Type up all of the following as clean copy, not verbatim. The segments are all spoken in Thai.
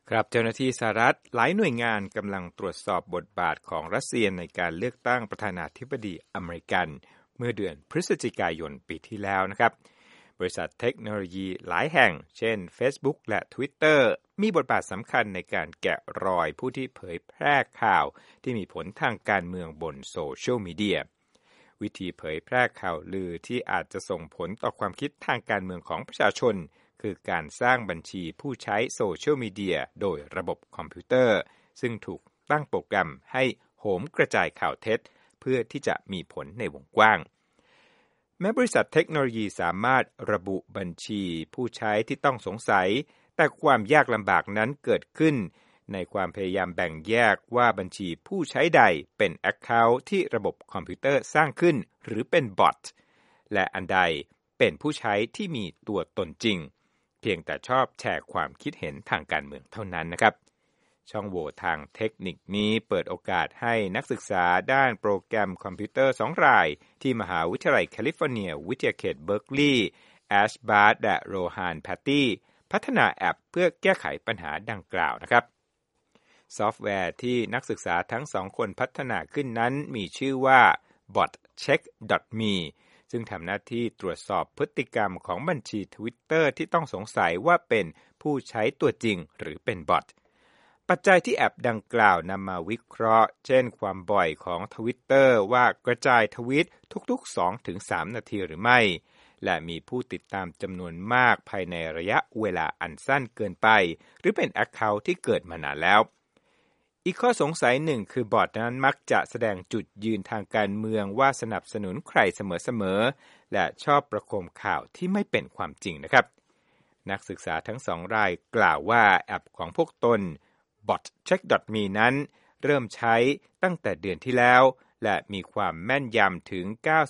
ครับเจ้าหน้าที่สหรัฐหลายหน่วยงานกำลังตรวจสอบบทบาทของรัสเซียในการเลือกตั้งประธานาธิบดีอเมริกันเมื่อเดือนพฤศจิกายนปีที่แล้วนะครับบริษัทเทคโนโลยีหลายแห่งเช่น Facebook และ Twitter มีบทบาทสำคัญในการแกะรอยผู้ที่เผยแพร่ข่าวที่มีผลทางการเมืองบนโซเชียลมีเดียวิธีเผยแพร่ข่าวลือที่อาจจะส่งผลต่อความคิดทางการเมืองของประชาชนคือการสร้างบัญชีผู้ใช้โซเชียลมีเดียโดยระบบคอมพิวเตอร์ซึ่งถูกตั้งโปรแกรมให้โหมกระจายข่าวเท็จเพื่อที่จะมีผลในวงกว้างแม้บริษัทเทคโนโลยีสามารถระบุบัญชีผู้ใช้ที่ต้องสงสัยแต่ความยากลำบากนั้นเกิดขึ้นในความพยายามแบ่งแยกว่าบัญชีผู้ใช้ใดเป็น Account ที่ระบบคอมพิวเตอร์สร้างขึ้นหรือเป็นบอทและอันใดเป็นผู้ใช้ที่มีตัวตนจริงเพียงแต่ชอบแชร์ความคิดเห็นทางการเมืองเท่านั้นนะครับช่องโหว่ทางเทคนิคนี้เปิดโอกาสให้นักศึกษาด้านโปรแกรมคอมพิวเตอร์2รายที่มหาวิทยาลัยแคลิฟอร์เนียวิทยาเขตเบิร์กลีย์แอชบาร์ดและโรฮานแพตตี้พัฒนาแอปเพื่อแก้ไขปัญหาดังกล่าวนะครับซอฟต์แวร์ที่นักศึกษาทั้ง2คนพัฒนาขึ้นนั้นมีชื่อว่า botcheck.me ซึ่งทำหน้าที่ตรวจสอบพฤติกรรมของบัญชี Twitter ที่ต้องสงสัยว่าเป็นผู้ใช้ตัวจริงหรือเป็นบอทปัจจัยที่แอปดังกล่าวนำมาวิเคราะห์เช่นความบ่อยของ Twitter ว่ากระจายทวีตทุกๆ 2-3 นาทีหรือไม่และมีผู้ติดตามจำนวนมากภายในระยะเวลาอันสั้นเกินไปหรือเป็น Account ที่เกิดมานานแล้วอีกข้อสงสัยหนึ่งคือบอทนั้นมักจะแสดงจุดยืนทางการเมืองว่าสนับสนุนใครเสมอๆและชอบประโคมข่าวที่ไม่เป็นความจริงนะครับนักศึกษาทั้ง2รายกล่าวว่าแอปของพวกตน botcheck.me นั้นเริ่มใช้ตั้งแต่เดือนที่แล้วและมีความแม่นยำถึง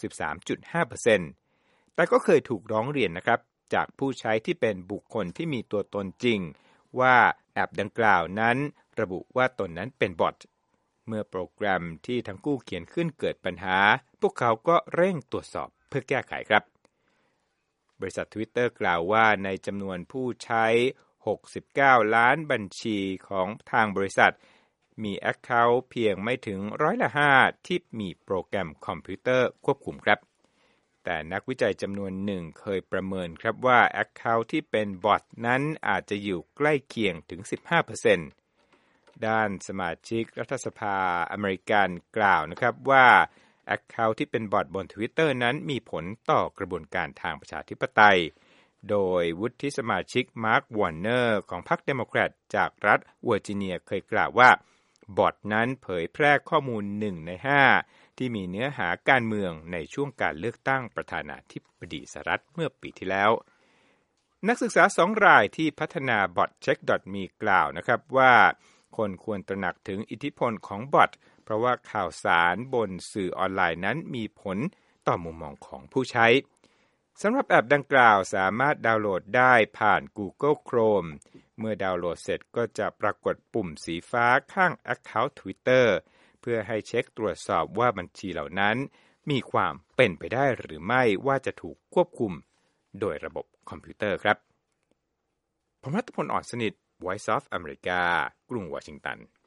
93.5% แต่ก็เคยถูกร้องเรียนนะครับจากผู้ใช้ที่เป็นบุคคลที่มีตัวตนจริงว่าแอปดังกล่าวนั้นระบุว่าตนนั้นเป็นบอทเมื่อโปรแกรมที่ทั้งคู่เขียนขึ้นเกิดปัญหาพวกเขาก็เร่งตรวจสอบเพื่อแก้ไขครับบริษัท Twitter กล่าวว่าในจำนวนผู้ใช้69ล้านบัญชีของทางบริษัทมี Account เพียงไม่ถึง5%ที่มีโปรแกรมคอมพิวเตอร์ควบคุมครับแต่นักวิจัยจำนวนหนึ่งเคยประเมินครับว่า Account ที่เป็นบอทนั้นอาจจะอยู่ใกล้เคียงถึง 15%ด้านสมาชิกรัฐสภาอเมริกันกล่าวนะครับว่า Account ที่เป็นบอทบน Twitter นั้นมีผลต่อกระบวนการทางประชาธิปไตยโดยวุฒิสมาชิกมาร์ควอร์เนอร์ของพรรคเดโมแครตจากรัฐเวอร์จิเนียเคยกล่าวว่าบอทนั้นเผยแพร่ข้อมูล1ใน5ที่มีเนื้อหาการเมืองในช่วงการเลือกตั้งประธานาธิบดีสหรัฐเมื่อปีที่แล้วนักศึกษา2รายที่พัฒนา botcheck.me กล่าวนะครับว่าคนควรตระหนักถึงอิทธิพลของบอทเพราะว่าข่าวสารบนสื่อออนไลน์นั้นมีผลต่อมุมมองของผู้ใช้สำหรับแอปดังกล่าวสามารถดาวน์โหลดได้ผ่าน Google Chrome เมื่อดาวน์โหลดเสร็จก็จะปรากฏปุ่มสีฟ้าข้าง Account Twitter เพื่อให้เช็คตรวจสอบว่าบัญชีเหล่านั้นมีความเป็นไปได้หรือไม่ว่าจะถูกควบคุมโดยระบบคอมพิวเตอร์ครับผมรัตพล อ่อนสนิท Voice of America กรุงวอชิงตัน